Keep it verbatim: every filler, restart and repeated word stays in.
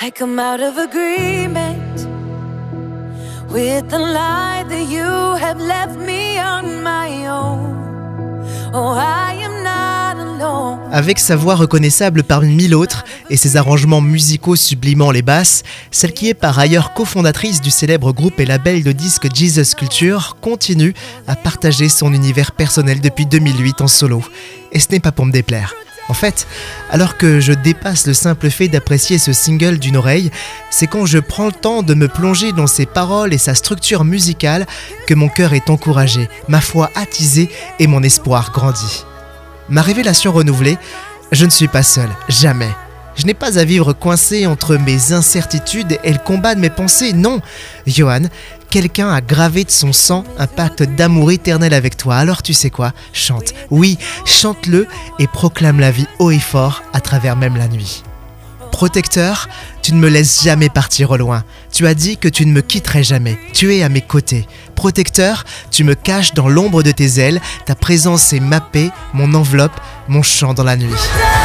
I come out of agreement with the lie that you have left me on my own. Oh, I am not alone. Avec sa voix reconnaissable parmi mille autres et ses arrangements musicaux sublimant les basses, celle qui est par ailleurs cofondatrice du célèbre groupe et label de disques Jesus Culture continue à partager son univers personnel depuis deux mille huit en solo. Et ce n'est pas pour me déplaire. En fait, alors que je dépasse le simple fait d'apprécier ce single d'une oreille, c'est quand je prends le temps de me plonger dans ses paroles et sa structure musicale que mon cœur est encouragé, ma foi attisée et mon espoir grandit. Ma révélation renouvelée, je ne suis pas seul, jamais. Je n'ai pas à vivre coincé entre mes incertitudes et le combat de mes pensées, non. Johan, quelqu'un a gravé de son sang un pacte d'amour éternel avec toi. Alors tu sais quoi ? Chante. Oui, chante-le et proclame la vie haut et fort à travers même la nuit. Protecteur, tu ne me laisses jamais partir au loin. Tu as dit que tu ne me quitterais jamais. Tu es à mes côtés. Protecteur, tu me caches dans l'ombre de tes ailes. Ta présence est ma paix, mon enveloppe, mon chant dans la nuit.